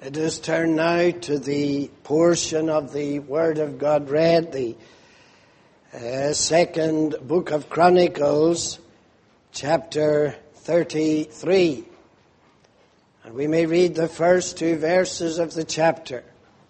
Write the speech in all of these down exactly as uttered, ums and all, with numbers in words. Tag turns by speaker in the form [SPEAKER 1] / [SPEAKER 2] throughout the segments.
[SPEAKER 1] Let us turn now to the portion of the Word of God read, the uh, second book of Chronicles, chapter thirty-three. And we may read the first two verses of the chapter.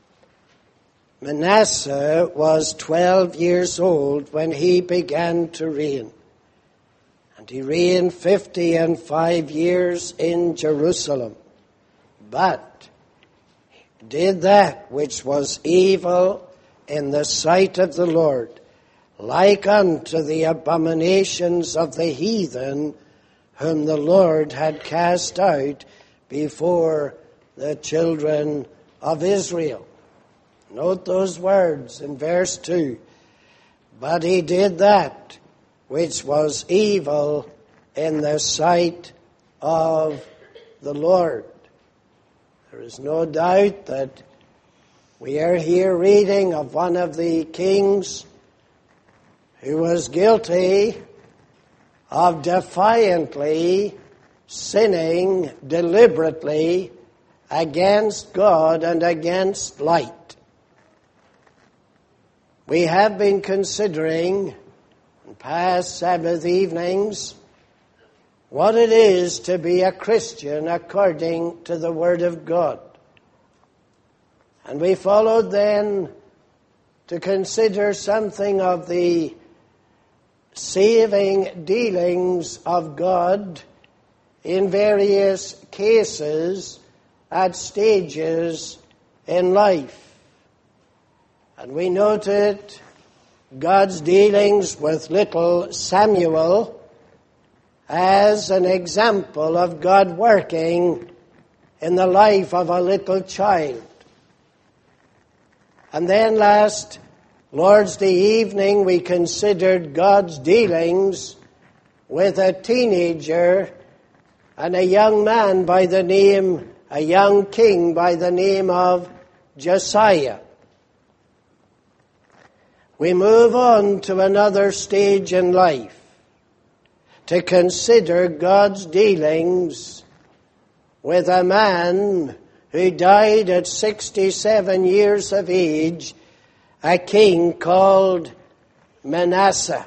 [SPEAKER 1] Manasseh was twelve years old when he began to reign, and he reigned fifty and five years in Jerusalem. But did that which was evil in the sight of the Lord, like unto the abominations of the heathen, whom the Lord had cast out before the children of Israel. Note those words in verse two. But he did that which was evil in the sight of the Lord. There is no doubt that we are here reading of one of the kings who was guilty of defiantly sinning deliberately against God and against light. We have been considering in past Sabbath evenings what it is to be a Christian according to the Word of God. And we followed then to consider something of the saving dealings of God in various cases at stages in life. And we noted God's dealings with little Samuel as an example of God working in the life of a little child. And then last Lord's Day evening we considered God's dealings with a teenager and a young man by the name, a young king by the name of Josiah. We move on to another stage in life to consider God's dealings with a man who died at sixty-seven years of age, a king called Manasseh.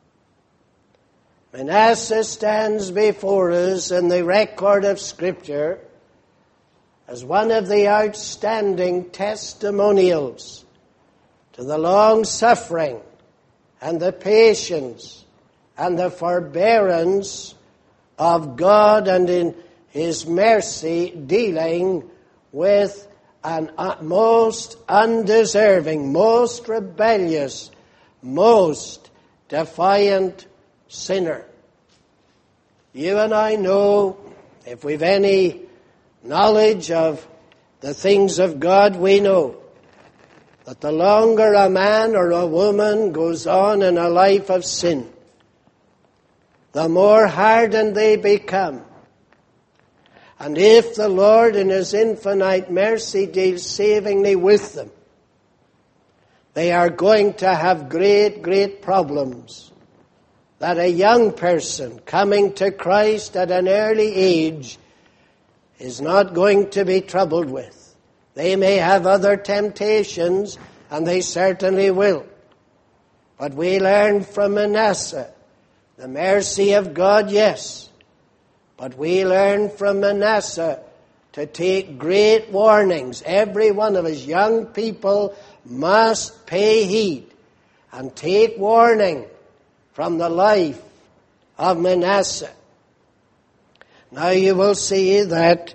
[SPEAKER 1] Manasseh stands before us in the record of Scripture as one of the outstanding testimonials to the long suffering and the patience and the forbearance of God, and in His mercy dealing with an most undeserving, most rebellious, most defiant sinner. You and I know, if we've any knowledge of the things of God, we know that the longer a man or a woman goes on in a life of sin, the more hardened they become. And if the Lord in His infinite mercy deals savingly with them, they are going to have great, great problems that a young person coming to Christ at an early age is not going to be troubled with. They may have other temptations, and they certainly will. But we learn from Manasseh the mercy of God, yes. But we learn from Manasseh to take great warnings. Every one of us young people must pay heed and take warning from the life of Manasseh. Now you will see that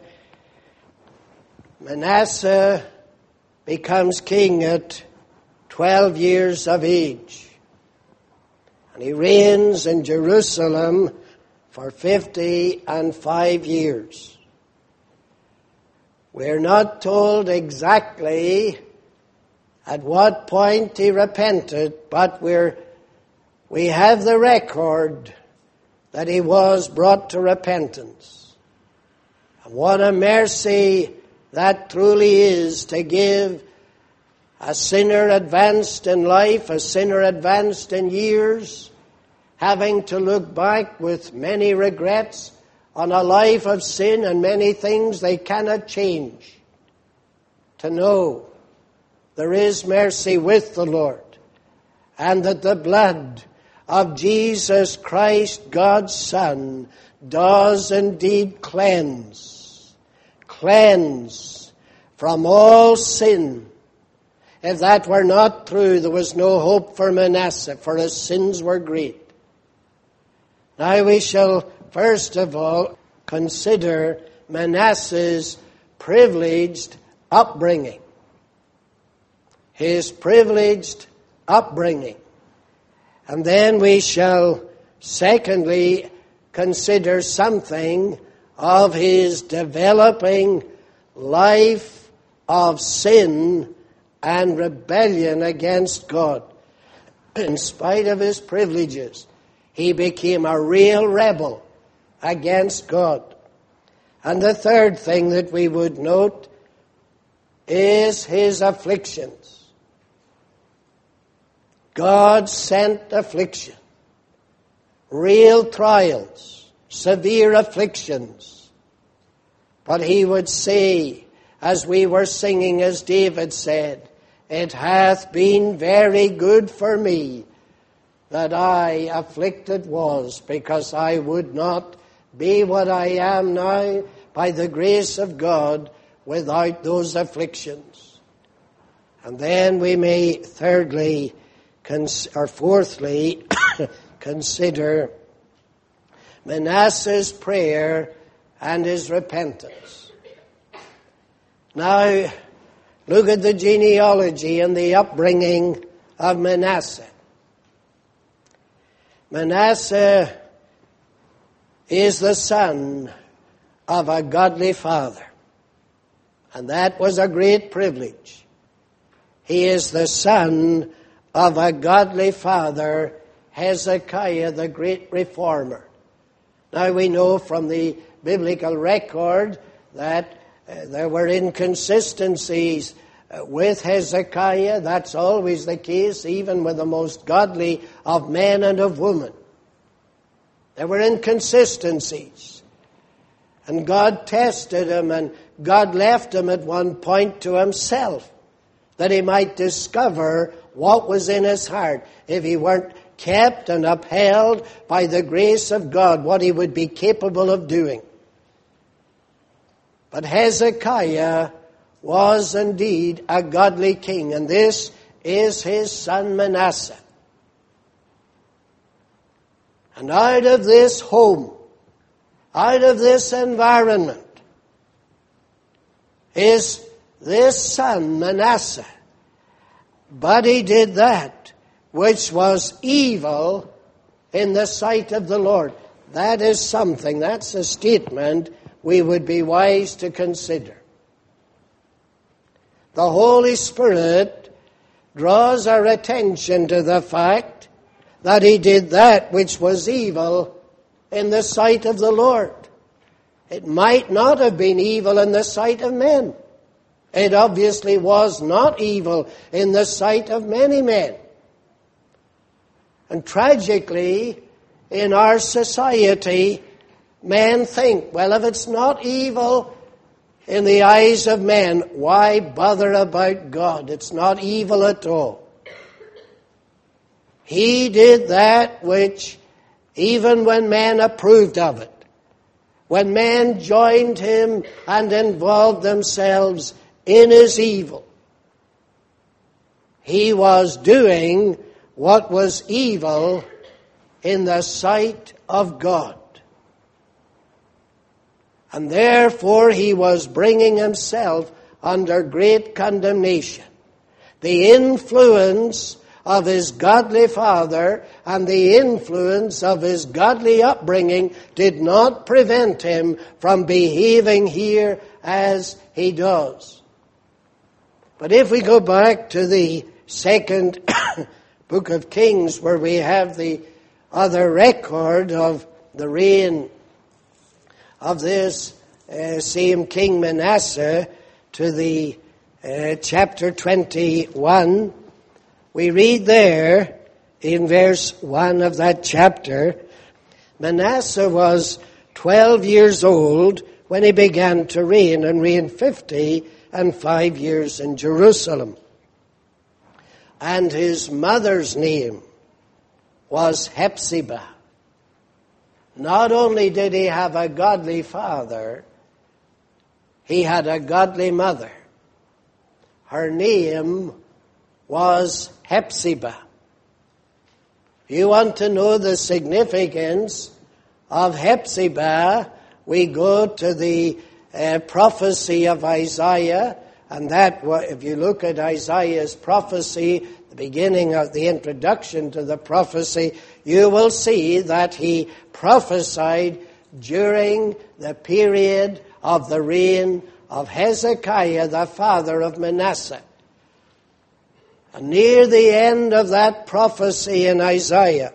[SPEAKER 1] Manasseh becomes king at twelve years of age. And he reigns in Jerusalem for fifty and five years. We're not told exactly at what point he repented, but we're, we have the record that he was brought to repentance. And what a mercy that truly is, to give a sinner advanced in life, a sinner advanced in years, having to look back with many regrets on a life of sin and many things they cannot change. to know there is mercy with the Lord, and that the blood of Jesus Christ, God's Son, does indeed cleanse, cleanse from all sin. If that were not true, there was no hope for Manasseh, for his sins were great. Now we shall first of all consider Manasseh's privileged upbringing. His privileged upbringing. And then we shall secondly consider something of his developing life of sin and rebellion against God. In spite of his privileges, he became a real rebel against God. And the third thing that we would note is his afflictions. God sent affliction, real trials, severe afflictions. But he would say, as we were singing, as David said, "It hath been very good for me that I afflicted was, because I would not be what I am now by the grace of God without those afflictions." And then we may thirdly, cons- or fourthly, consider Manasseh's prayer and his repentance. Now, look at the genealogy and the upbringing of Manasseh. Manasseh is the son of a godly father, and that was a great privilege. He is the son of a godly father, Hezekiah, the great reformer. Now we know from the biblical record that uh, there were inconsistencies uh, with Hezekiah. That's always the case, even with the most godly of men and of women. There were inconsistencies. And God tested him, and God left him at one point to himself, that he might discover what was in his heart. If he weren't kept and upheld by the grace of God, what he would be capable of doing. But Hezekiah was indeed a godly king, and this is his son Manasseh. And out of this home, out of this environment, is this son Manasseh. But he did that which was evil in the sight of the Lord. That is something, that's a statement we would be wise to consider. The Holy Spirit draws our attention to the fact that he did that which was evil in the sight of the Lord. It might not have been evil in the sight of men. It obviously was not evil in the sight of many men. And tragically, in our society, men think, well, if it's not evil in the eyes of men, why bother about God? It's not evil at all. He did that which, even when men approved of it, when men joined him and involved themselves in his evil, he was doing what was evil in the sight of God. And therefore he was bringing himself under great condemnation. The influence of his godly father and the influence of his godly upbringing did not prevent him from behaving here as he does. But if we go back to the second book of Kings, where we have the other record of the reign of this uh, same King Manasseh, to the uh, chapter twenty-one, we read there in verse one of that chapter, Manasseh was twelve years old when he began to reign, and reigned fifty and five years in Jerusalem. And his mother's name was Hephzibah. Not only did he have a godly father, he had a godly mother. Her name was Hephzibah. If you want to know the significance of Hephzibah, we go to the uh, prophecy of Isaiah, and that, if you look at Isaiah's prophecy, the beginning of the introduction to the prophecy, you will see that he prophesied during the period of the reign of Hezekiah, the father of Manasseh. And near the end of that prophecy in Isaiah,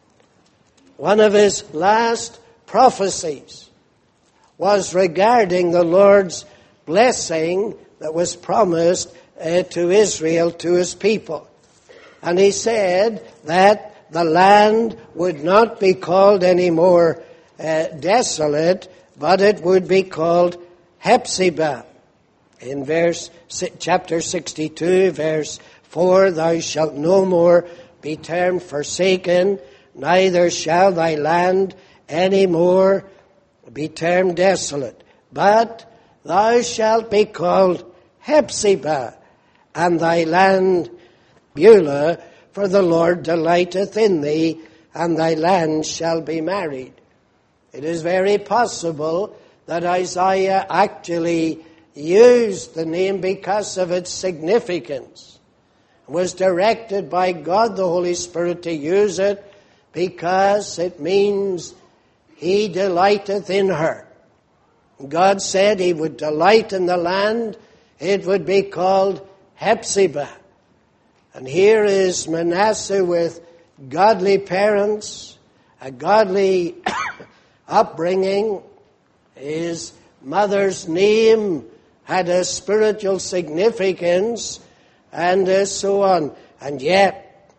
[SPEAKER 1] one of his last prophecies was regarding the Lord's blessing that was promised uh, to Israel, to his people. And he said that the land would not be called any more uh, desolate, but it would be called Hephzibah. In verse chapter sixty-two, verse four, thou shalt no more be termed forsaken, neither shall thy land any more be termed desolate, but thou shalt be called Hephzibah, and thy land Beulah, for the Lord delighteth in thee, and thy land shall be married. It is very possible that Isaiah actually used the name because of its significance. It was directed by God, the Holy Spirit, to use it because it means he delighteth in her. God said he would delight in the land. It would be called Hephzibah. And here is Manasseh with godly parents, a godly upbringing. His mother's name had a spiritual significance, and uh, so on. And yet,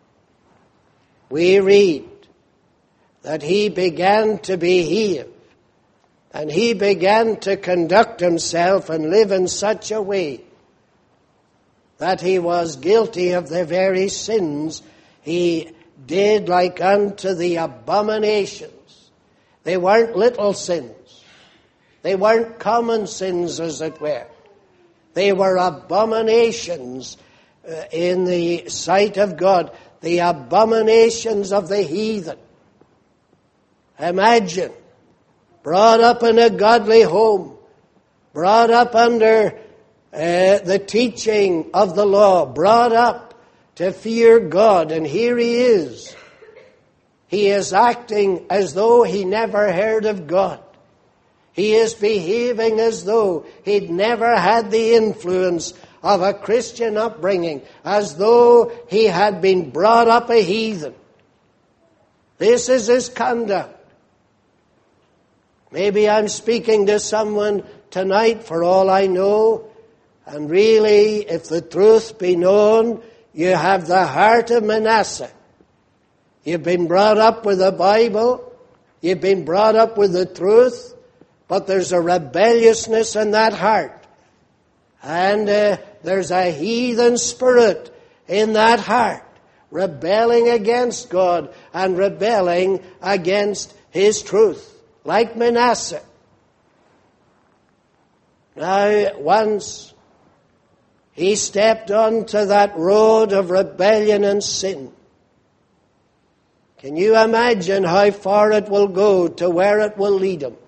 [SPEAKER 1] we read that he began to behave, and he began to conduct himself and live in such a way that he was guilty of the very sins he did, like unto the abominations. They weren't little sins. They weren't common sins, as it were. They were abominations uh, in the sight of God, the abominations of the heathen. Imagine, brought up in a godly home, brought up under uh, the teaching of the law, brought up to fear God, and here he is. He is acting as though he never heard of God. He is behaving as though he'd never had the influence of a Christian upbringing, as though he had been brought up a heathen. This is his conduct. Maybe I'm speaking to someone tonight, for all I know, and really, if the truth be known, you have the heart of Manasseh. You've been brought up with the Bible. You've been brought up with the truth. But there's a rebelliousness in that heart. And uh, there's a heathen spirit in that heart, rebelling against God and rebelling against his truth, like Manasseh. Now, once he stepped onto that road of rebellion and sin. Can you imagine how far it will go, to where it will lead him?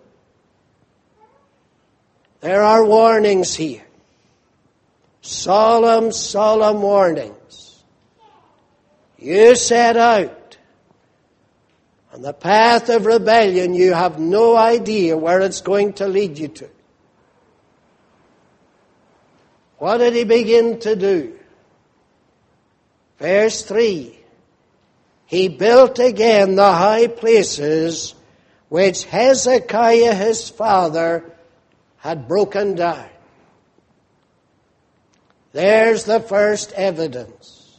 [SPEAKER 1] There are warnings here. Solemn, solemn warnings. You set out on the path of rebellion. You have no idea where it's going to lead you to. What did he begin to do? Verse three. He built again the high places which Hezekiah his father had broken down. There's the first evidence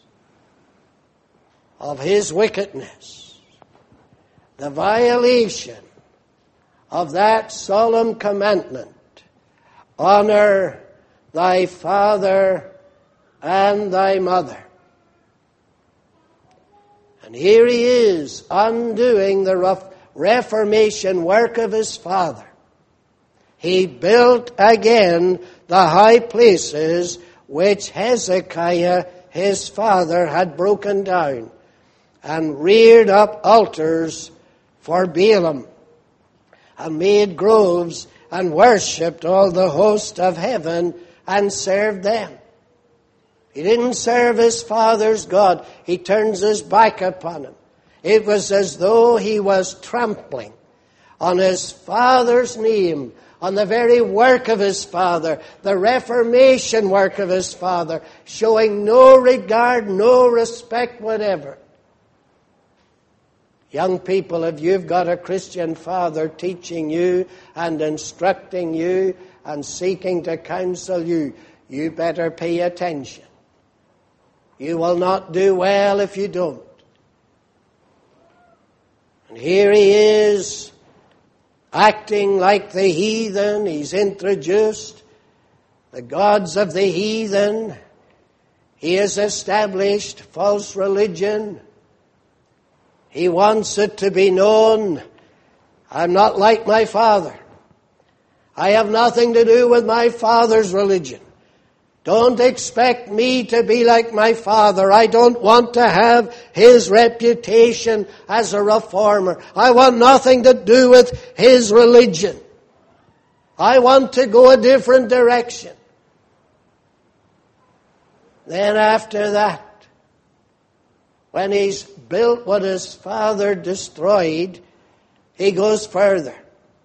[SPEAKER 1] of his wickedness. The violation of that solemn commandment. Honor thy father and thy mother. And here he is, undoing the rough Reformation work of his father. He built again the high places which Hezekiah, his father, had broken down, and reared up altars for Baalim, and made groves, and worshipped all the host of heaven, and served them. He didn't serve his father's God. He turns his back upon him. It was as though he was trampling on his father's name, on the very work of his father, the Reformation work of his father, showing no regard, no respect whatever. Young people, if you've got a Christian father teaching you and instructing you and seeking to counsel you, you better pay attention. You will not do well if you don't. And here he is, acting like the heathen. He's introduced the gods of the heathen. He has established false religion. He wants it to be known, I'm not like my father. I have nothing to do with my father's religion. Don't expect me to be like my father. I don't want to have his reputation as a reformer. I want nothing to do with his religion. I want to go a different direction. Then after that, when he's built what his father destroyed, he goes further.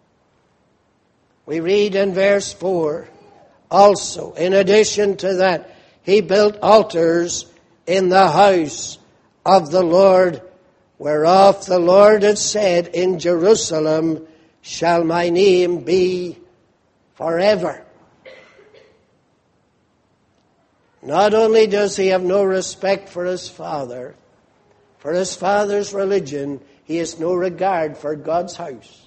[SPEAKER 1] We read in verse four, also, in addition to that, he built altars in the house of the Lord, whereof the Lord had said, in Jerusalem shall my name be forever. Not only does he have no respect for his father, for his father's religion, he has no regard for God's house.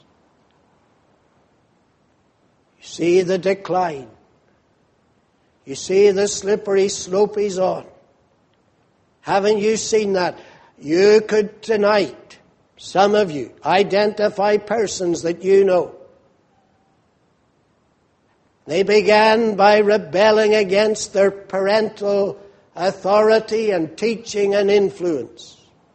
[SPEAKER 1] You see the decline. You see the slippery slope he's on. Haven't you seen that? You could tonight, some of you, identify persons that you know. They began by rebelling against their parental authority and teaching and influence.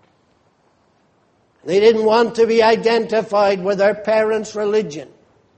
[SPEAKER 1] They didn't want to be identified with their parents' religion.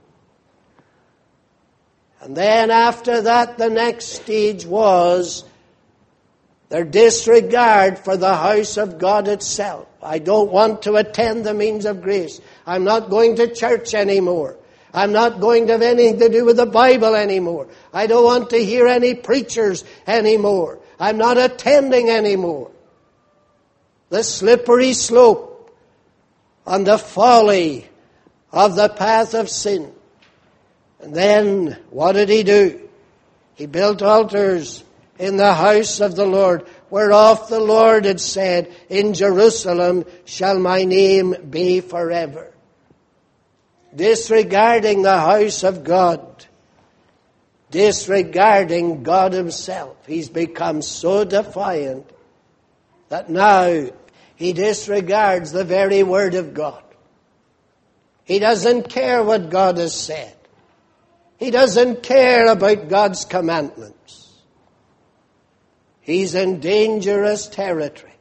[SPEAKER 1] And then after that, the next stage was their disregard for the house of God itself. I don't want to attend the means of grace. I'm not going to church anymore. I'm not going to have anything to do with the Bible anymore. I don't want to hear any preachers anymore. I'm not attending anymore. The slippery slope on the folly of the path of sin. And then, what did he do? He built altars in the house of the Lord, whereof the Lord had said, in Jerusalem shall my name be forever. Disregarding the house of God, disregarding God himself. He's become so defiant that now he disregards the very word of God. He doesn't care what God has said. He doesn't care about God's commandments. He's in dangerous territory.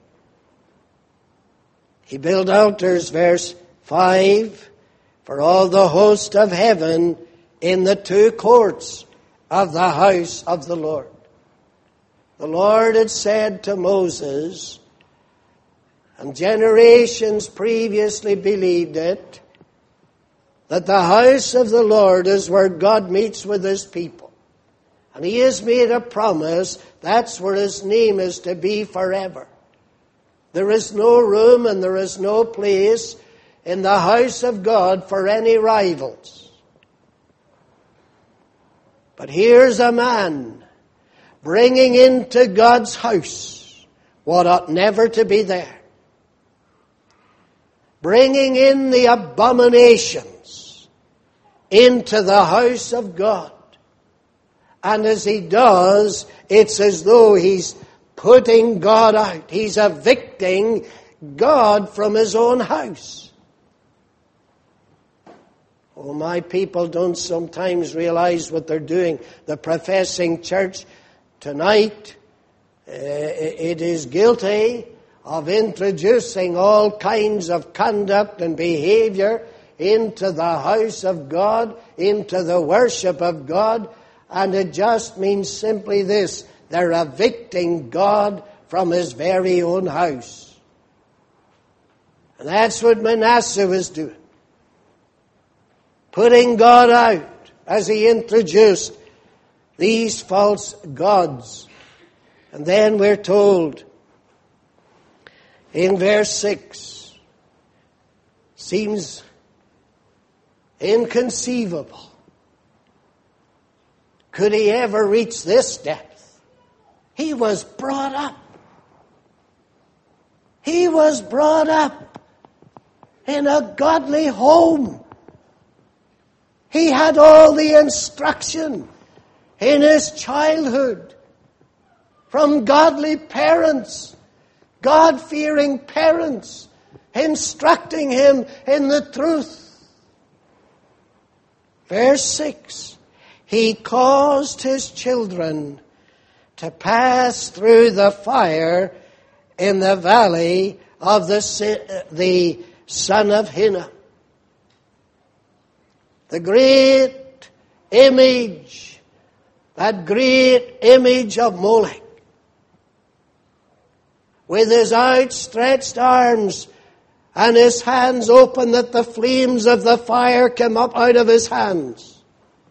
[SPEAKER 1] He built altars, verse five, for all the host of heaven in the two courts of the house of the Lord. The Lord had said to Moses, and generations previously believed it, that the house of the Lord is where God meets with his people. And he has made a promise, that's where his name is to be forever. There is no room and there is no place in the house of God for any rivals. But here's a man bringing into God's house what ought never to be there. Bringing in the abominations into the house of God. And as he does, it's as though he's putting God out. He's evicting God from his own house. Oh, my people don't sometimes realize what they're doing. The professing church tonight, uh, it is guilty of introducing all kinds of conduct and behavior into the house of God, into the worship of God, and it just means simply this: they're evicting God from his very own house. And that's what Manasseh was doing. Putting God out as he introduced these false gods. And then we're told in verse six, seems inconceivable. Could he ever reach this depth? He was brought up. He was brought up in a godly home. He had all the instruction in his childhood from godly parents, God-fearing parents, instructing him in the truth. Verse six, he caused his children to pass through the fire in the valley of the, the son of Hinnom. The great image, that great image of Molech, with his outstretched arms and his hands open that the flames of the fire came up out of his hands.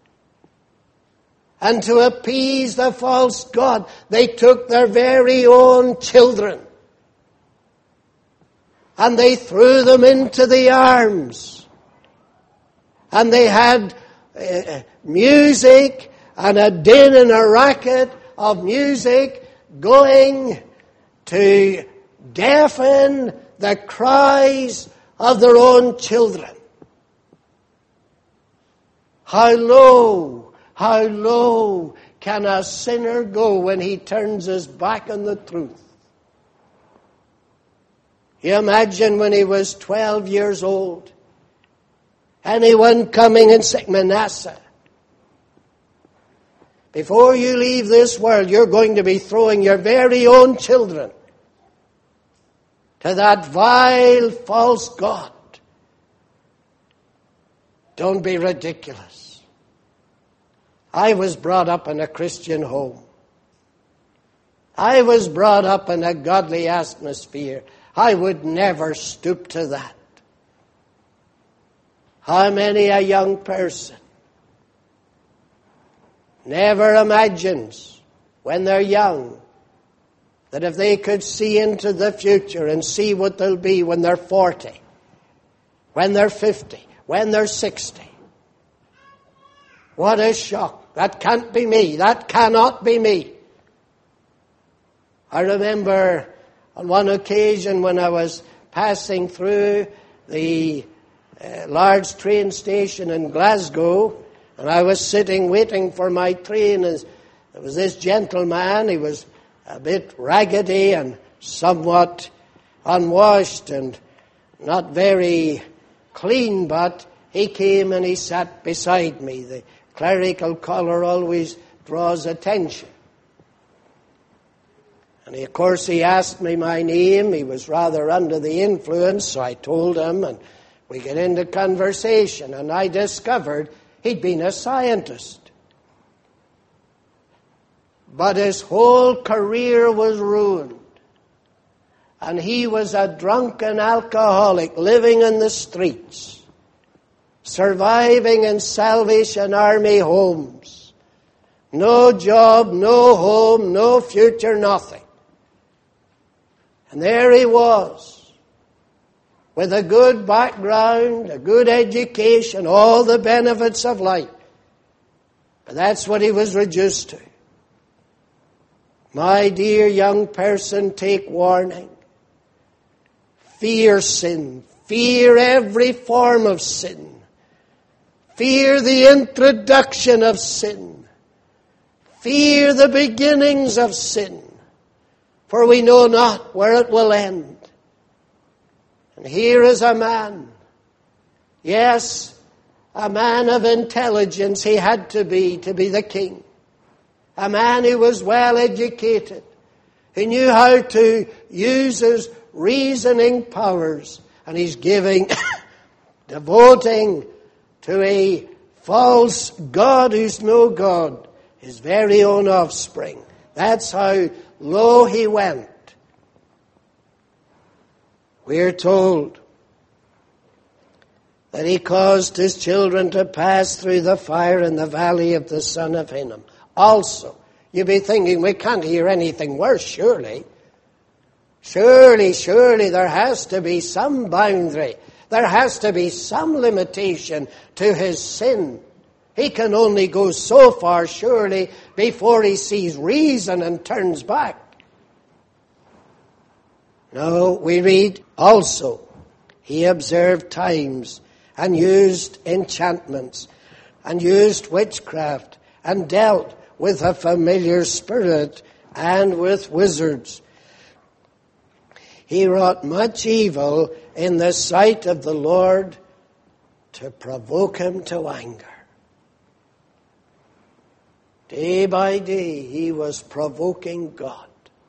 [SPEAKER 1] And to appease the false god, they took their very own children and they threw them into the arms. And they had uh, music and a din and a racket of music going to deafen the cries of their own children. How low, how low can a sinner go when he turns his back on the truth? You imagine when he was twelve years old, anyone coming and saying, Manasseh, before you leave this world, you're going to be throwing your very own children to that vile false god. Don't be ridiculous. I was brought up in a Christian home. I was brought up in a godly atmosphere. I would never stoop to that. How many a young person never imagines when they're young that if they could see into the future and see what they'll be when they're forty, when they're fifty, when they're sixty. What a shock. That can't be me. That cannot be me. I remember on one occasion when I was passing through the uh, large train station in Glasgow, and I was sitting waiting for my train, and there was this gentleman. He was a bit raggedy and somewhat unwashed and not very clean, but he came and he sat beside me. The clerical collar always draws attention. And he, of course, he asked me my name. He was rather under the influence, so I told him, and we get into conversation, and I discovered he'd been a scientist. But his whole career was ruined. And he was a drunken alcoholic living in the streets, surviving in Salvation Army homes. No job, no home, no future, nothing. And there he was, with a good background, a good education, all the benefits of life. But that's what he was reduced to. My dear young person, take warning. Fear sin. Fear every form of sin. Fear the introduction of sin. fear the beginnings of sin, for we know not where it will end. And here is a man, yes, a man of intelligence he had to be, to be the king. A man who was well educated. He knew how to use his reasoning powers. And he's giving, devoting to a false God who's no God, his very own offspring. That's how low he went. We're told that he caused his children to pass through the fire in the valley of the son of Hinnom. Also, you'll be thinking, we can't hear anything worse, surely. Surely, surely there has to be some boundary. There has to be some limitation to his sin. He can only go so far, surely, before he sees reason and turns back. No, we read also, he observed times and used enchantments and used witchcraft and dealt with a familiar spirit and with wizards. He wrought much evil in the sight of the Lord to provoke him to anger. Day by day he was provoking God.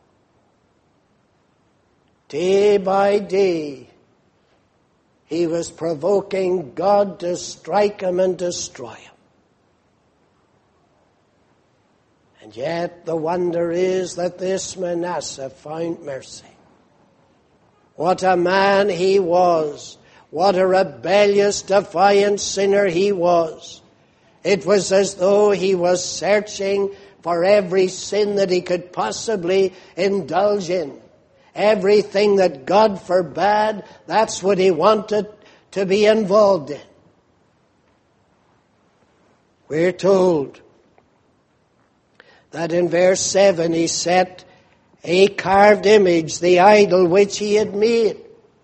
[SPEAKER 1] Day by day he was provoking God to strike him and destroy him. And yet the wonder is that this Manasseh found mercy. What a man he was. What a rebellious, defiant sinner he was. It was as though he was searching for every sin that he could possibly indulge in. Everything that God forbade, that's what he wanted to be involved in. We're told that in verse seven he set a carved image, the idol which he had made.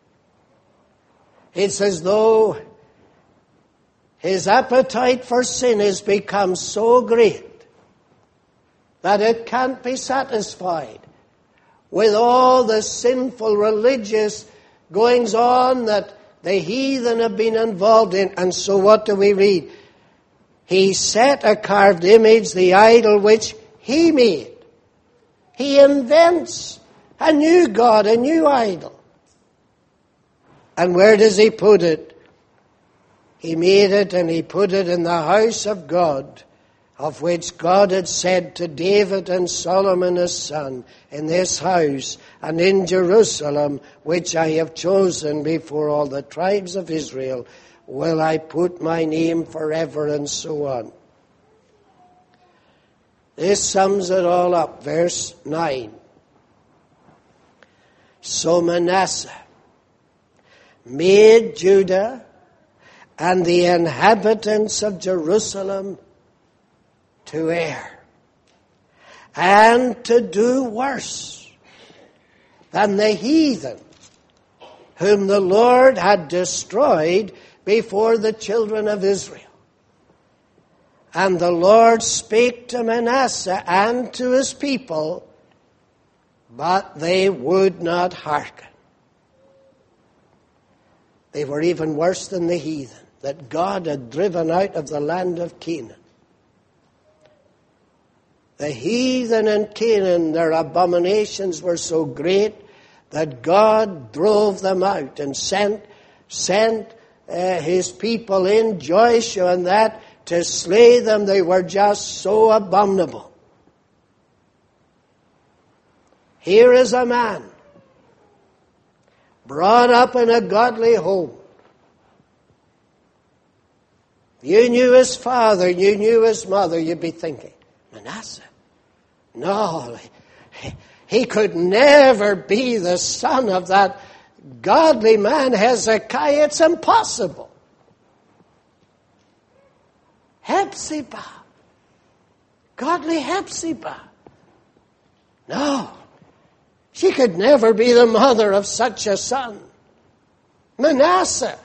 [SPEAKER 1] It's as though his appetite for sin has become so great that it can't be satisfied with all the sinful religious goings on that the heathen have been involved in. And so what do we read? He set a carved image, the idol which he made. He invents a new God, a new idol. And where does he put it? He made it and he put it in the house of God, of which God had said to David and Solomon his son, in this house and in Jerusalem, which I have chosen before all the tribes of Israel, will I put my name forever, and so on. This sums it all up. Verse nine. So Manasseh made Judah and the inhabitants of Jerusalem to err and to do worse than the heathen whom the Lord had destroyed before the children of Israel. And the Lord spake to Manasseh and to his people, but they would not hearken. They were even worse than the heathen that God had driven out of the land of Canaan. The heathen in Canaan, their abominations were so great that God drove them out and sent, sent uh, his people in, Joshua and that, to slay them. They were just so abominable. Here is a man brought up in a godly home. You knew his father, you knew his mother, you'd be thinking, Manasseh? No, he, he could never be the son of that godly man Hezekiah. It's impossible. Hephzibah. Godly Hephzibah. No. She could never be the mother of such a son. Manasseh.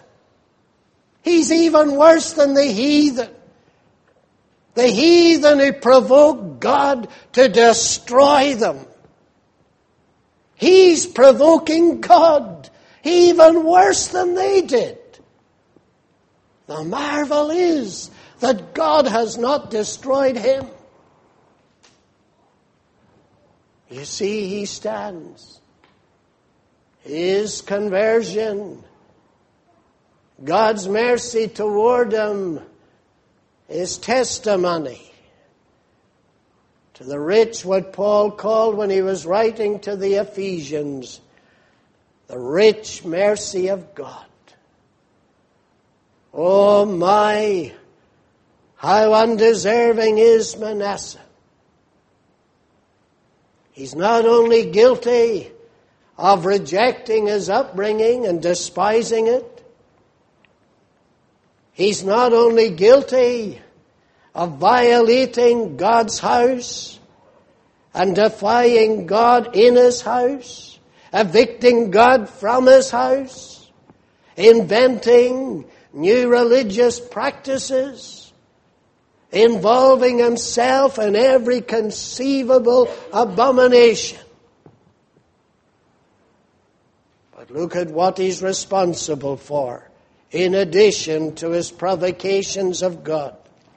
[SPEAKER 1] He's even worse than the heathen. The heathen who provoked God to destroy them. He's provoking God even worse than they did. The marvel is that God has not destroyed him. You see, he stands. His conversion, God's mercy toward him, his testimony to the rich, what Paul called when he was writing to the Ephesians, the rich mercy of God. Oh my, how undeserving is Manasseh. He's not only guilty of rejecting his upbringing and despising it, he's not only guilty of violating God's house and defying God in his house, evicting God from his house, inventing new religious practices, involving himself in every conceivable abomination. But look at what he's responsible for, in addition to his provocations of God.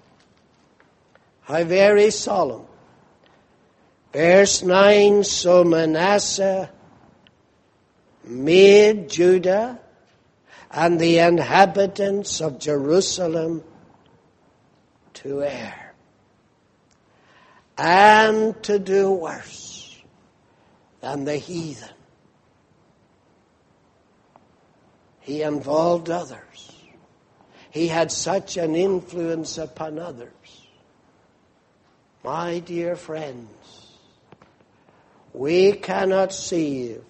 [SPEAKER 1] How very solemn. Verse nine, so Manasseh made Judah and the inhabitants of Jerusalem to err and to do worse than the heathen. He involved others. He had such an influence upon others. My dear friends, we cannot save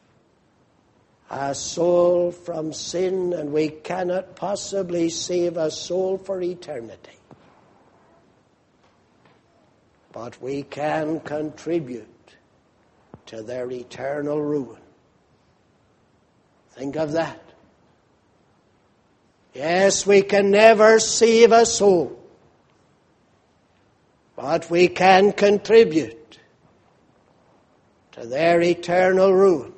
[SPEAKER 1] a soul from sin, and we cannot possibly save a soul for eternity. But we can contribute to their eternal ruin. Think of that. Yes, we can never save a soul, but we can contribute to their eternal ruin.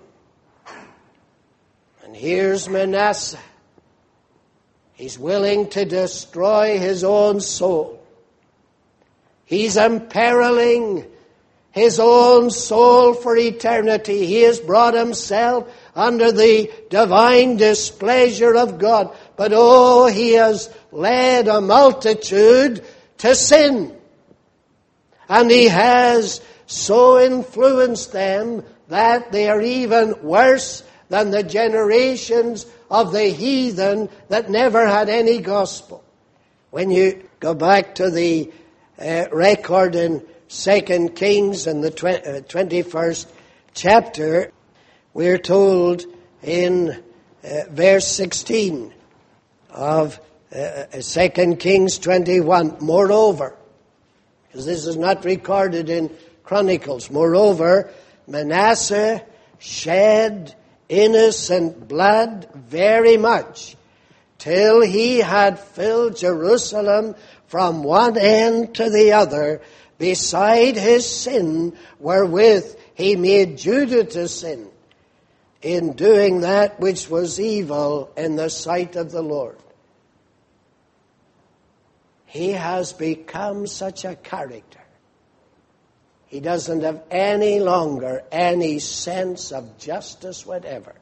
[SPEAKER 1] And here's Manasseh. He's willing to destroy his own soul. He's imperiling his own soul for eternity. He has brought himself under the divine displeasure of God. But oh, he has led a multitude to sin. And he has so influenced them that they are even worse than the generations of the heathen that never had any gospel. When you go back to the uh, record in Second Kings in the twenty-first chapter, we're told in uh, verse sixteen of uh, Second Kings twenty-one, moreover, because this is not recorded in Chronicles, moreover, Manasseh shed innocent blood very much, till he had filled Jerusalem from one end to the other, beside his sin wherewith he made Judah to sin, in doing that which was evil in the sight of the Lord. He has become such a character. He doesn't have any longer any sense of justice whatever.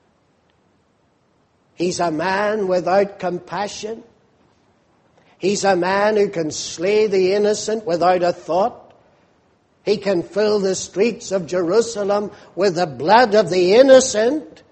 [SPEAKER 1] He's a man without compassion. He's a man who can slay the innocent without a thought. He can fill the streets of Jerusalem with the blood of the innocent.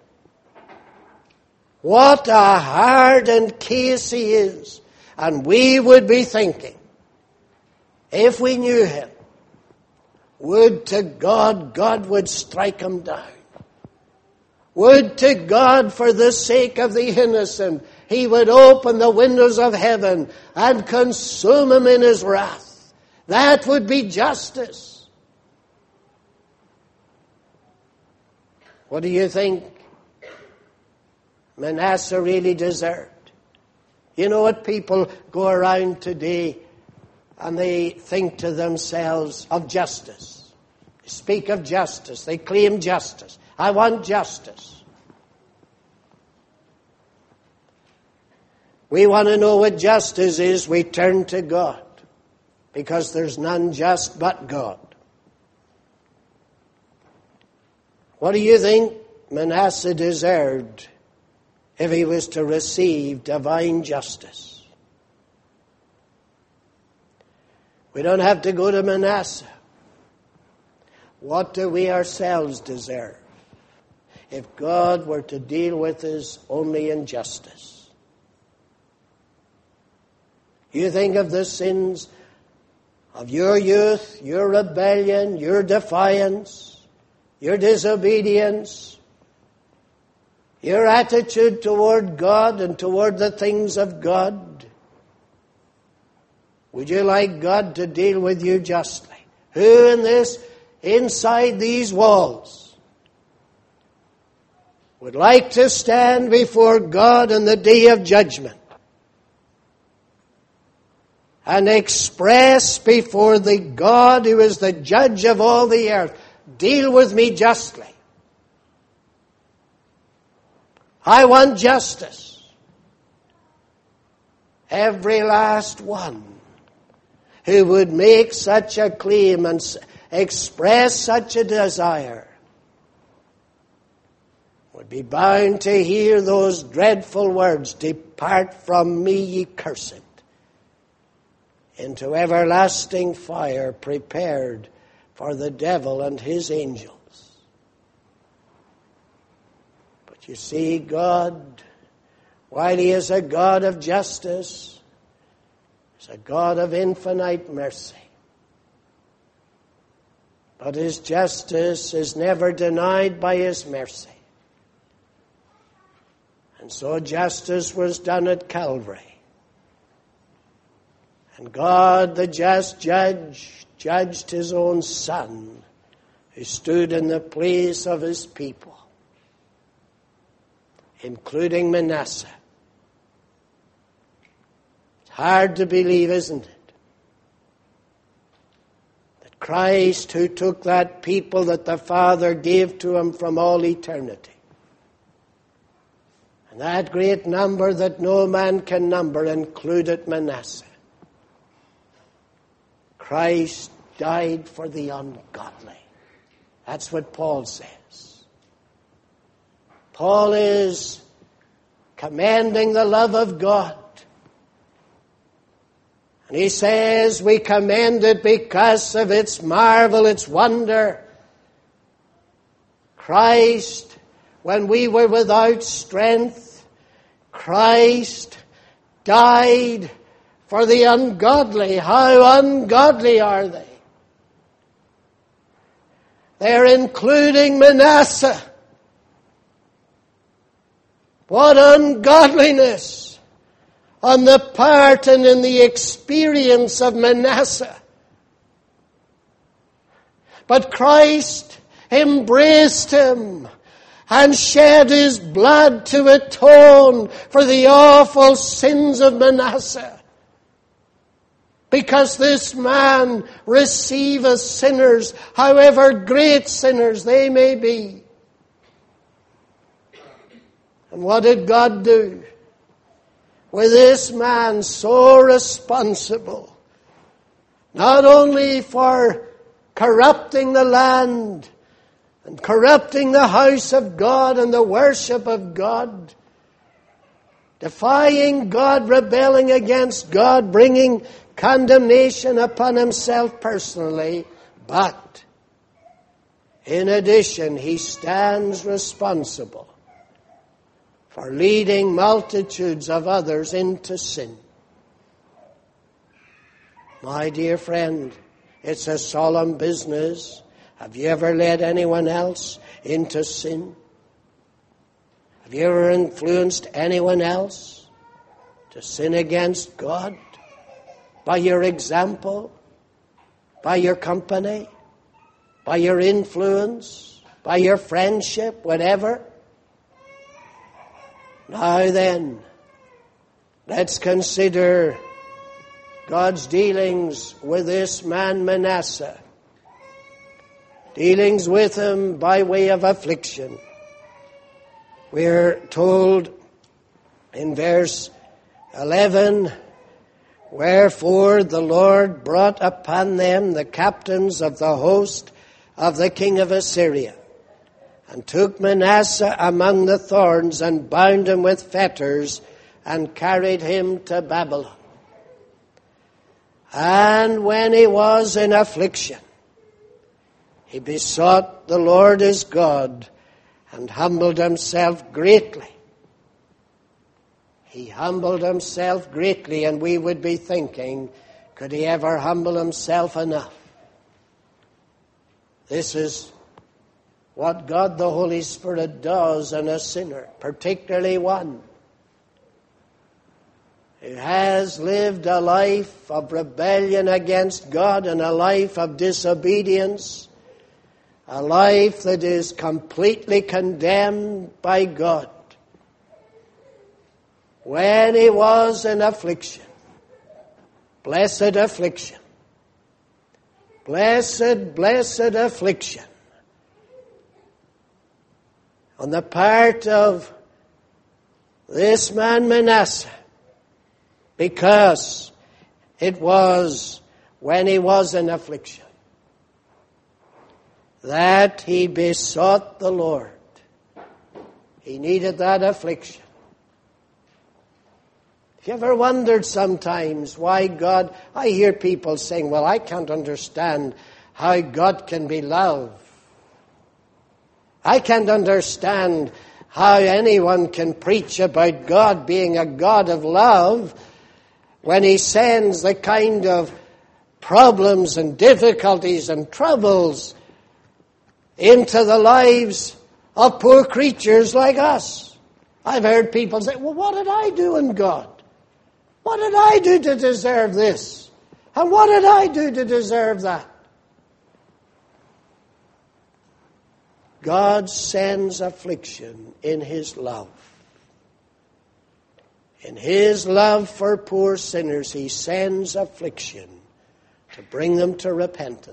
[SPEAKER 1] What a hardened case he is. And we would be thinking, if we knew him, would to God, God would strike him down. Would to God, for the sake of the innocent, he would open the windows of heaven and consume him in his wrath. That would be justice. What do you think Manasseh really deserved? You know what people go around today and they think to themselves of justice. They speak of justice. They claim justice. I want justice. We want to know what justice is. We turn to God, because there's none just but God. What do you think Manasseh deserved if he was to receive divine justice? We don't have to go to Manasseh. What do we ourselves deserve if God were to deal with us only in justice? You think of the sins of your youth, your rebellion, your defiance, your disobedience, your attitude toward God and toward the things of God. Would you like God to deal with you justly? Who in this, inside these walls, would like to stand before God in the day of judgment and express before the God who is the judge of all the earth, deal with me justly? I want justice. Every last one who would make such a claim and express such a desire would be bound to hear those dreadful words, "Depart from me, ye cursed, into everlasting fire prepared for the devil and his angels." But you see, God, while He is a God of justice, is a God of infinite mercy. But His justice is never denied by His mercy. And so justice was done at Calvary. And God, the just judge, judged His own Son, who stood in the place of His people, including Manasseh. It's hard to believe, isn't it? That Christ, who took that people that the Father gave to Him from all eternity, and that great number that no man can number, included Manasseh, Christ died for the ungodly. That's what Paul says. Paul is commending the love of God. And he says we commend it because of its marvel, its wonder. Christ, when we were without strength, Christ died for the ungodly. How ungodly are they? They're including Manasseh. What ungodliness on the part and in the experience of Manasseh. But Christ embraced him and shed His blood to atone for the awful sins of Manasseh. Because this man receiveth sinners, however great sinners they may be. And what did God do with this man so responsible, not only for corrupting the land and corrupting the house of God and the worship of God, defying God, rebelling against God, bringing condemnation upon himself personally, but in addition, he stands responsible for leading multitudes of others into sin. My dear friend, it's a solemn business. Have you ever led anyone else into sin? Have you ever influenced anyone else to sin against God? By your example, by your company, by your influence, by your friendship, whatever? Now then, let's consider God's dealings with this man Manasseh. Dealings with him by way of affliction. We're told in verse eleven, wherefore the Lord brought upon them the captains of the host of the king of Assyria, and took Manasseh among the thorns, and bound him with fetters, and carried him to Babylon. And when he was in affliction, he besought the Lord his God, and humbled himself greatly. He humbled himself greatly, and we would be thinking, could he ever humble himself enough? This is what God the Holy Spirit does in a sinner, particularly one who has lived a life of rebellion against God and a life of disobedience, a life that is completely condemned by God. When he was in affliction, blessed affliction, blessed, blessed affliction, on the part of this man Manasseh, because it was when he was in affliction that he besought the Lord. He needed that affliction. Have you ever wondered sometimes why God... I hear people saying, well, I can't understand how God can be love. I can't understand how anyone can preach about God being a God of love when he sends the kind of problems and difficulties and troubles into the lives of poor creatures like us. I've heard people say, well, what did I do in God? What did I do to deserve this? And what did I do to deserve that? God sends affliction in his love. In his love for poor sinners, he sends affliction to bring them to repentance.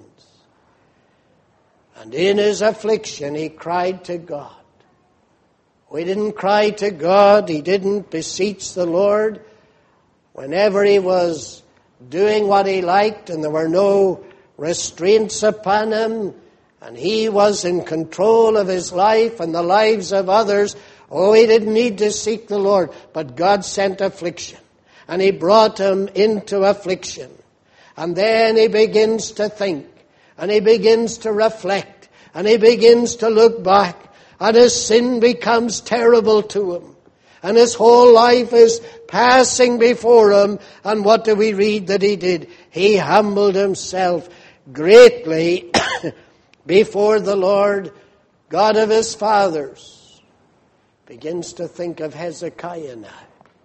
[SPEAKER 1] And in his affliction, he cried to God. He didn't cry to God, he didn't beseech the Lord. Whenever he was doing what he liked and there were no restraints upon him, and he was in control of his life and the lives of others, oh, he didn't need to seek the Lord. But God sent affliction, and he brought him into affliction. And then he begins to think, and he begins to reflect, and he begins to look back, and his sin becomes terrible to him. And his whole life is passing before him. And what do we read that he did? He humbled himself greatly before the Lord God of his fathers. Begins to think of Hezekiah now.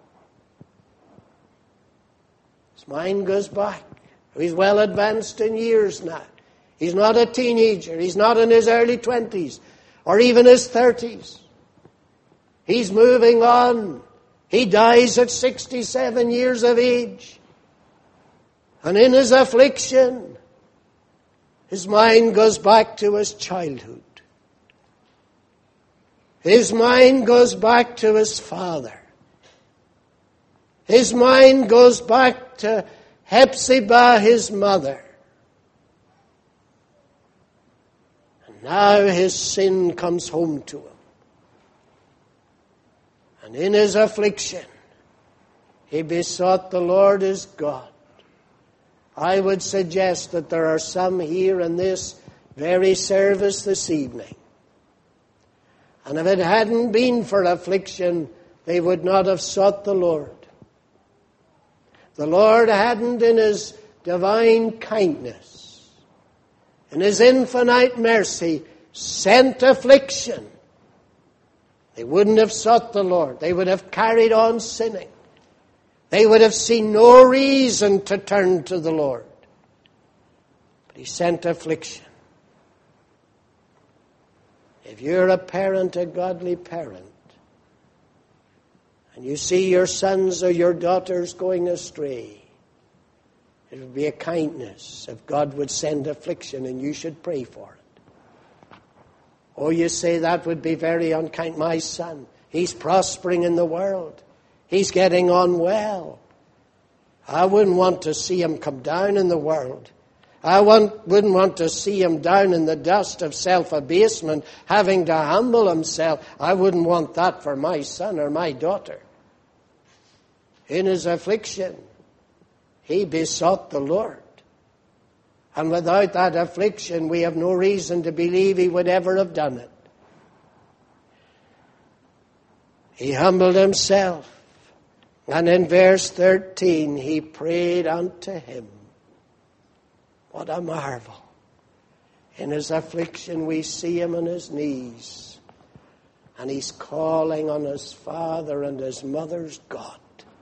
[SPEAKER 1] His mind goes back. He's well advanced in years now. He's not a teenager. He's not in his early twenties or even his thirties. He's moving on. He dies at sixty-seven years of age. And in his affliction, his mind goes back to his childhood. His mind goes back to his father. His mind goes back to Hephzibah, his mother. And now his sin comes home to him. And in his affliction, he besought the Lord his God. I would suggest that there are some here in this very service this evening. And if it hadn't been for affliction, they would not have sought the Lord. The Lord hadn't, in his divine kindness, in his infinite mercy, sent affliction. They wouldn't have sought the Lord. They would have carried on sinning. They would have seen no reason to turn to the Lord. But he sent affliction. If you're a parent, a godly parent, and you see your sons or your daughters going astray, It would be a kindness if God would send affliction and you should pray for it. Oh, you say that would be very unkind. My son, he's prospering in the world. He's getting on well. I wouldn't want to see him come down in the world. I want, wouldn't want to see him down in the dust of self-abasement, having to humble himself. I wouldn't want that for my son or my daughter. In his affliction, he besought the Lord. And without that affliction, we have no reason to believe he would ever have done it. He humbled himself. And in verse thirteen, he prayed unto him. What a marvel. In his affliction, we see him on his knees. And he's calling on his father and his mother's God.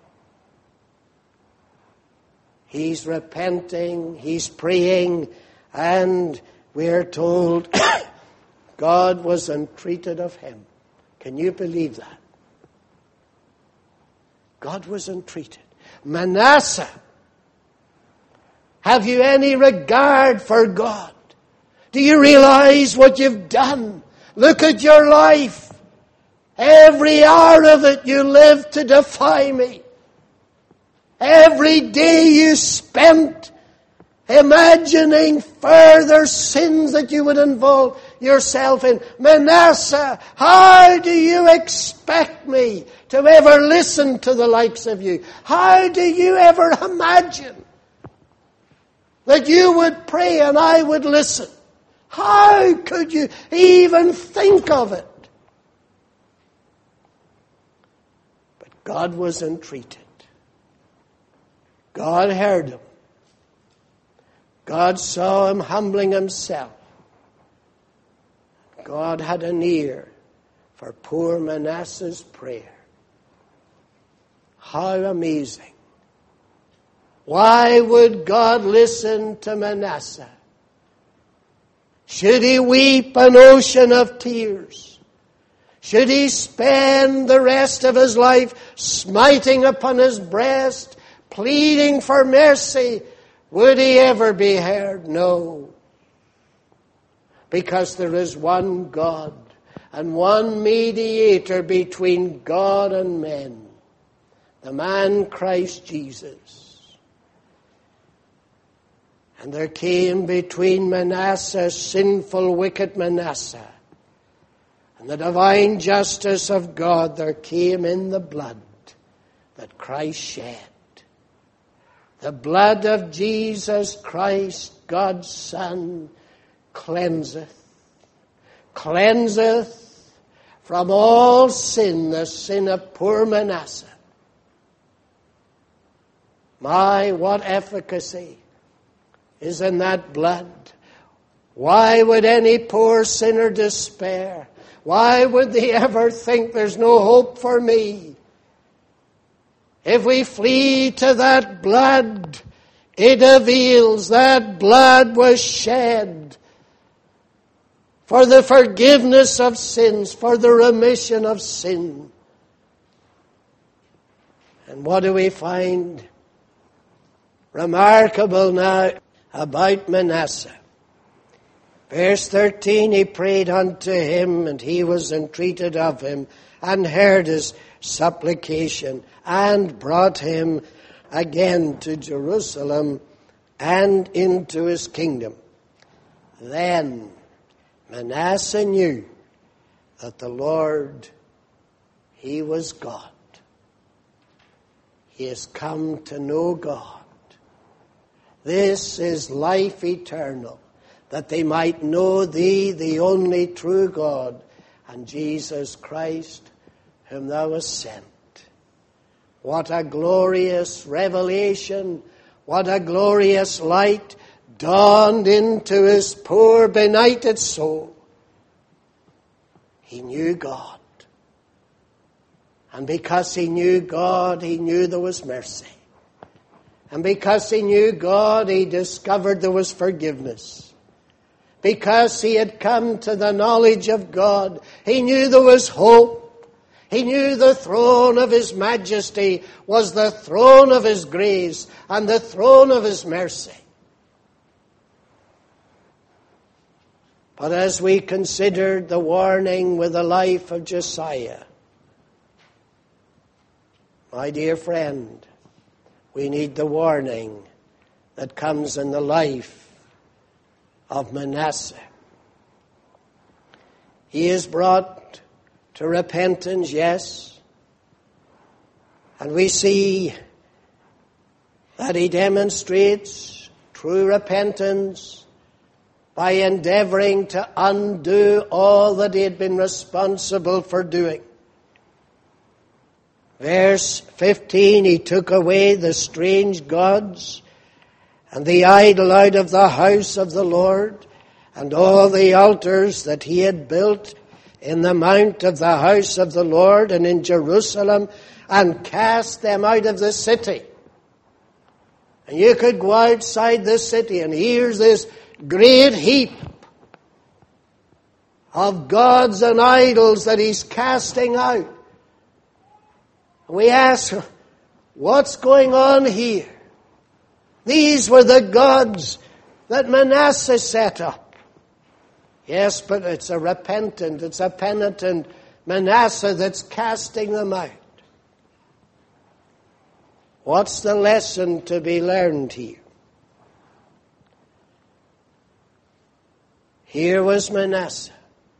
[SPEAKER 1] He's repenting, he's praying, and we're told God was entreated of him. Can you believe that? God was entreated. Manasseh, have you any regard for God? Do you realize what you've done? Look at your life. Every hour of it you live to defy me. Every day you spent imagining further sins that you would involve yourself in. Manasseh, how do you expect me to ever listen to the likes of you? How do you ever imagine that you would pray and I would listen? How could you even think of it? But God was entreated. God heard him. God saw him humbling himself. God had an ear for poor Manasseh's prayer. How amazing. Why would God listen to Manasseh? Should he weep an ocean of tears? Should he spend the rest of his life smiting upon his breast, pleading for mercy? Would he ever be heard? No. Because there is one God and one mediator between God and men, the man Christ Jesus. And there came between Manasseh, sinful, wicked Manasseh, and the divine justice of God, there came in the blood that Christ shed. The blood of Jesus Christ, God's Son, cleanseth, cleanseth from all sin, the sin of poor Manasseh. My, what efficacy is in that blood. Why would any poor sinner despair? Why would they ever think there's no hope for me? If we flee to that blood, it avails. That blood was shed for the forgiveness of sins, for the remission of sin. And what do we find remarkable now about Manasseh? Verse thirteen, he prayed unto him, and he was entreated of him, and heard his supplication, and brought him again to Jerusalem and into his kingdom. Then Manasseh knew that the Lord, he was God. He has come to know God. This is life eternal, that they might know thee, the only true God, and Jesus Christ, whom thou hast sent. What a glorious revelation, what a glorious light dawned into his poor benighted soul. He knew God. And because he knew God, he knew there was mercy. And because he knew God, he discovered there was forgiveness. Because he had come to the knowledge of God, he knew there was hope. He knew the throne of his majesty was the throne of his grace and the throne of his mercy. But as we considered the warning with the life of Josiah, my dear friend, we need the warning that comes in the life of Manasseh. He is brought to repentance, yes, and we see that he demonstrates true repentance by endeavoring to undo all that he had been responsible for doing. Verse fifteen, he took away the strange gods and the idol out of the house of the Lord, and all the altars that he had built in the mount of the house of the Lord and in Jerusalem, and cast them out of the city. And you could go outside the city, and here's this great heap of gods and idols that he's casting out. We ask, what's going on here? These were the gods that Manasseh set up. Yes, but it's a repentant, it's a penitent Manasseh that's casting them out. What's the lesson to be learned here? Here was Manasseh.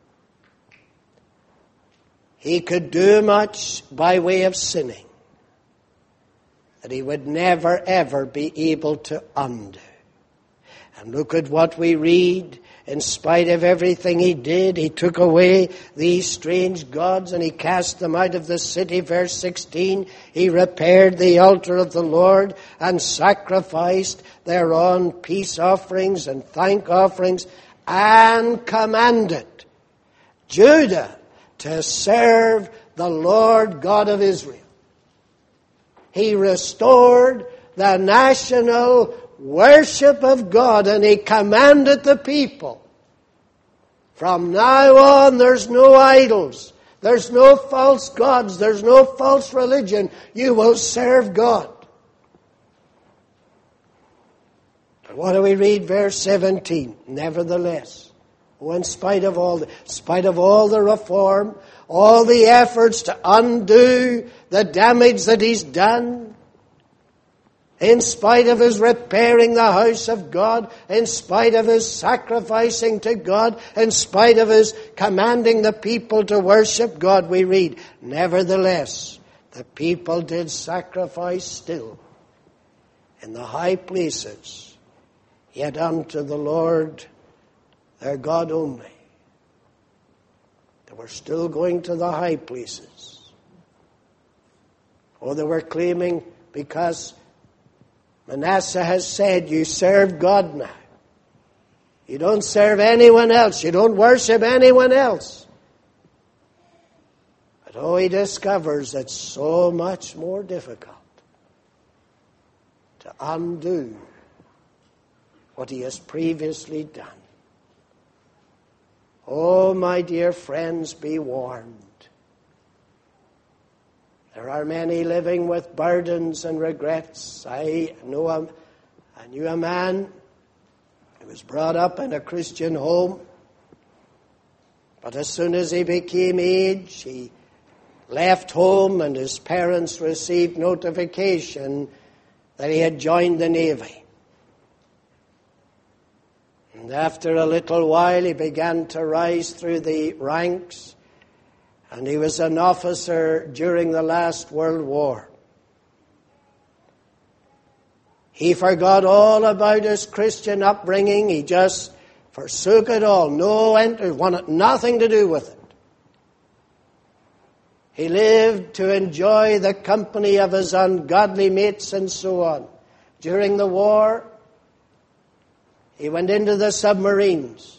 [SPEAKER 1] He could do much by way of sinning that he would never ever be able to undo. And look at what we read. In spite of everything he did, he took away these strange gods and he cast them out of the city. Verse sixteen, he repaired the altar of the Lord and sacrificed thereon peace offerings and thank offerings, and commanded Judah to serve the Lord God of Israel. He restored the national worship of God, and he commanded the people, from now on there's no idols, there's no false gods, there's no false religion. You will serve God. But what do we read? Verse seventeen. Nevertheless, oh, in spite of all the, in spite of all the reform, all the efforts to undo the damage that he's done, in spite of his repairing the house of God, in spite of his sacrificing to God, in spite of his commanding the people to worship God, we read, nevertheless, the people did sacrifice still in the high places, yet unto the Lord their God only. They were still going to the high places. Oh, they were claiming, because Manasseh has said, you serve God now. You don't serve anyone else. You don't worship anyone else. But oh, he discovers it's so much more difficult to undo what he has previously done. Oh, my dear friends, be warned. There are many living with burdens and regrets. I know a, I knew a man who was brought up in a Christian home, but as soon as he became age, he left home and his parents received notification that he had joined the Navy. And after a little while, he began to rise through the ranks. And he was an officer during the last World War. He forgot all about his Christian upbringing. He just forsook it all. No enter, wanted nothing to do with it. He lived to enjoy the company of his ungodly mates and so on. During the war, he went into the submarines.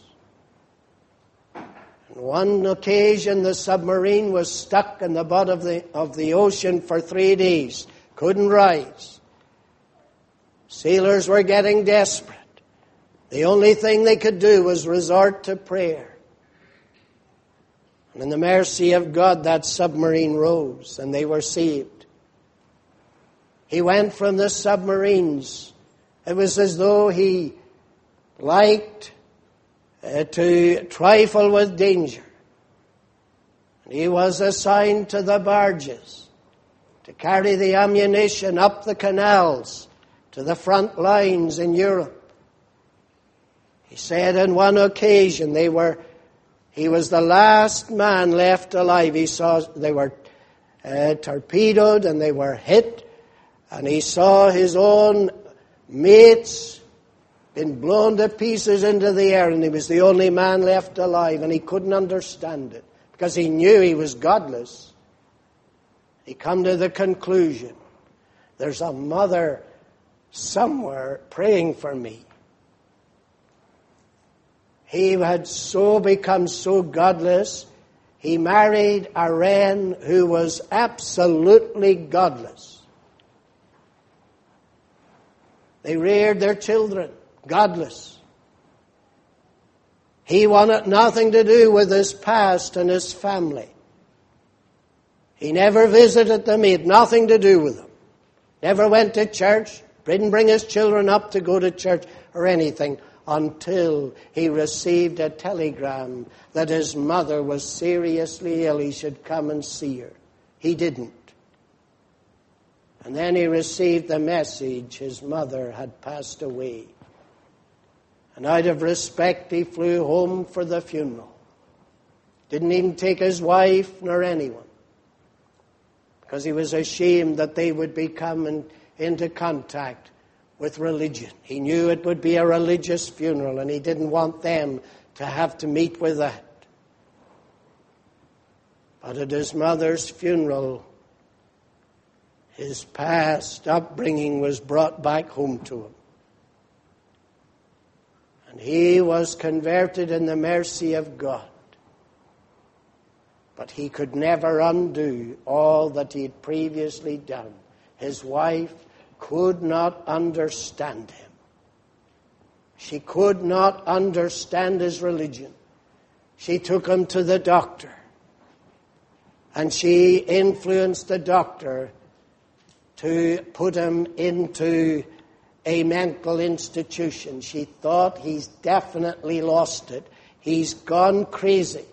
[SPEAKER 1] On one occasion, the submarine was stuck in the bottom of the, of the ocean for three days. Couldn't rise. Sailors were getting desperate. The only thing they could do was resort to prayer. And in the mercy of God, that submarine rose and they were saved. He went from the submarines. It was as though he liked uh, to trifle with danger. And he was assigned to the barges to carry the ammunition up the canals to the front lines in Europe. He said on one occasion they were, he was the last man left alive. He saw they were uh, torpedoed and they were hit, and he saw his own mates been blown to pieces into the air, and he was the only man left alive, and he couldn't understand it because he knew he was godless. He come to the conclusion, there's a mother somewhere praying for me. He had so become so godless, he married a wren who was absolutely godless. They reared their children godless. He wanted nothing to do with his past and his family. He never visited them. He had nothing to do with them. Never went to church. Didn't bring his children up to go to church or anything until he received a telegram that his mother was seriously ill. He should come and see her. He didn't. And then he received the message his mother had passed away. And out of respect, he flew home for the funeral. Didn't even take his wife nor anyone, because he was ashamed that they would become in, into contact with religion. He knew it would be a religious funeral, and he didn't want them to have to meet with that. But at his mother's funeral, his past upbringing was brought back home to him. And he was converted in the mercy of God. But he could never undo all that he had previously done. His wife could not understand him. She could not understand his religion. She took him to the doctor. And she influenced the doctor to put him into a mental institution. She thought, he's definitely lost it. He's gone crazy.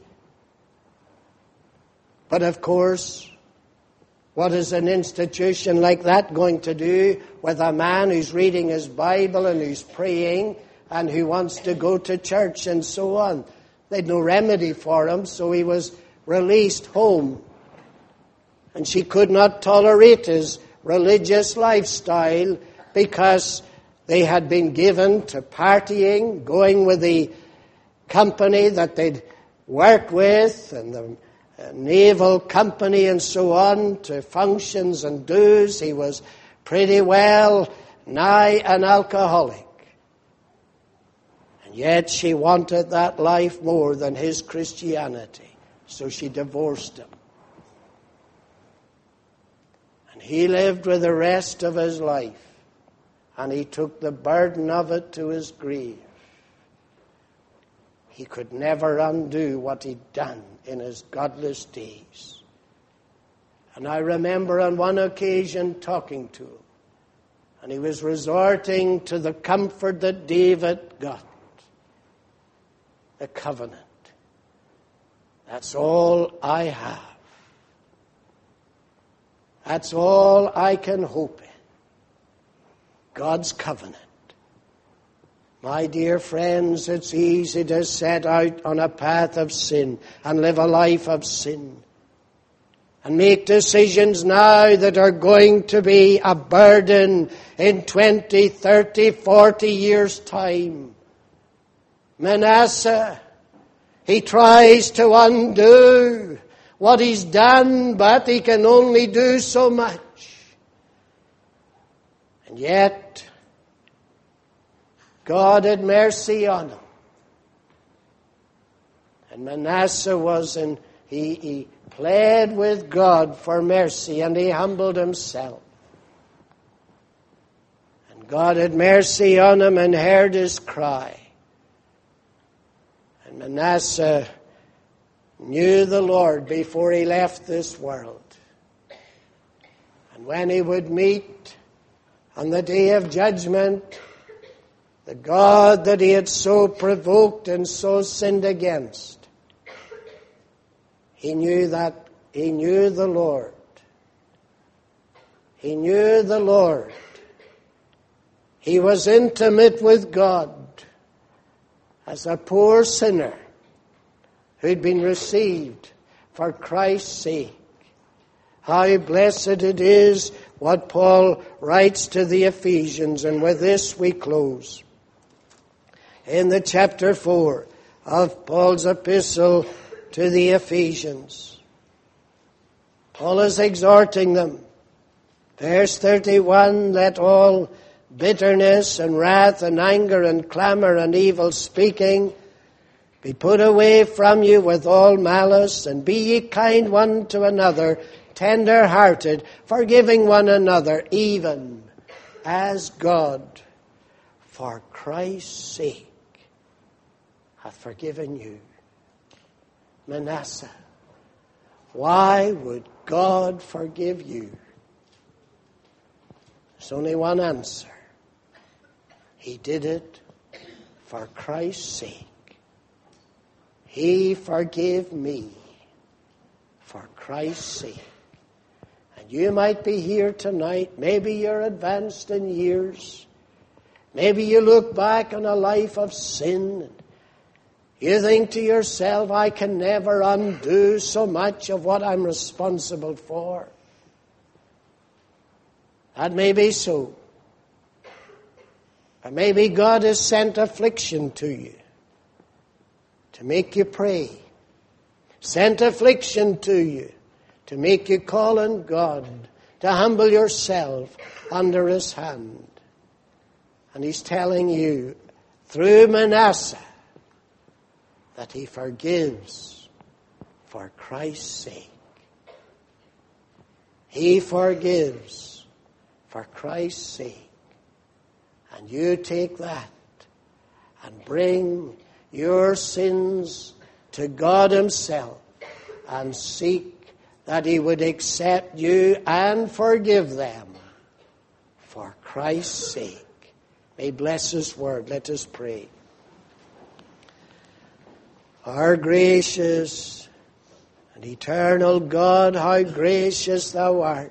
[SPEAKER 1] But of course, what is an institution like that going to do with a man who's reading his Bible and who's praying and who wants to go to church and so on? They'd no remedy for him, so he was released home. And she could not tolerate his religious lifestyle because they had been given to partying, going with the company that they'd worked with, and the naval company and so on, to functions and dues. He was pretty well nigh an alcoholic. And yet she wanted that life more than his Christianity. So she divorced him. And he lived with the rest of his life. And he took the burden of it to his grave. He could never undo what he'd done in his godless days. And I remember on one occasion talking to him, and he was resorting to the comfort that David got. The covenant. That's all I have. That's all I can hope in. God's covenant. My dear friends, it's easy to set out on a path of sin and live a life of sin and make decisions now that are going to be a burden in twenty, thirty, forty years' time. Manasseh, he tries to undo what he's done, but he can only do so much. And yet, God had mercy on him. And Manasseh was in, he, he pled with God for mercy, and he humbled himself. And God had mercy on him and heard his cry. And Manasseh knew the Lord before he left this world. And when he would meet on the day of judgment the God that he had so provoked and so sinned against, he knew that he knew the Lord. He knew the Lord. He was intimate with God as a poor sinner who'd been received for Christ's sake. How blessed it is what Paul writes to the Ephesians, and with this we close. In the chapter four of Paul's epistle to the Ephesians, Paul is exhorting them. Verse thirty-one, let all bitterness and wrath and anger and clamor and evil speaking be put away from you with all malice, and be ye kind one to another, tender-hearted, forgiving one another, even as God, for Christ's sake, hath forgiven you. Manasseh, why would God forgive you? There's only one answer. He did it for Christ's sake. He forgave me for Christ's sake. And you might be here tonight. Maybe you're advanced in years. Maybe you look back on a life of sin. You think to yourself, I can never undo so much of what I'm responsible for. That may be so. Or maybe God has sent affliction to you to make you pray. Sent affliction to you to make you call on God, to humble yourself under his hand. And he's telling you through Manasseh that he forgives for Christ's sake. He forgives for Christ's sake. And you take that and bring your sins to God himself and seek that he would accept you and forgive them for Christ's sake. May he bless his word. Let us pray. Our gracious and eternal God, how gracious thou art.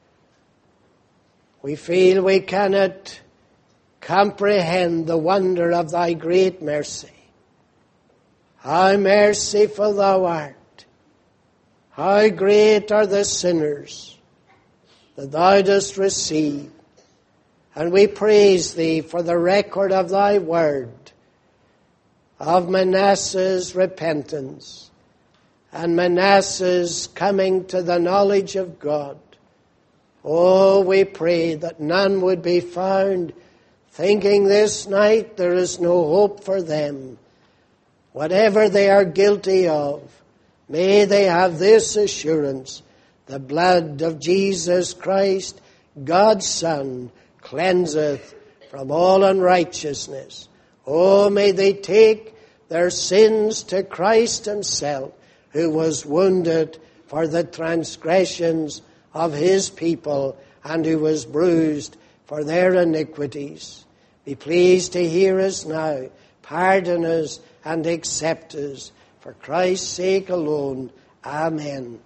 [SPEAKER 1] We feel we cannot comprehend the wonder of thy great mercy. How merciful thou art. How great are the sinners that thou dost receive. And we praise thee for the record of thy word, of Manasseh's repentance and Manasseh's coming to the knowledge of God. Oh, we pray that none would be found thinking this night there is no hope for them. Whatever they are guilty of, may they have this assurance: the blood of Jesus Christ, God's Son, cleanseth from all unrighteousness. Oh, may they take their sins to Christ himself, who was wounded for the transgressions of his people and who was bruised for their iniquities. Be pleased to hear us now. Pardon us and accept us. For Christ's sake alone. Amen.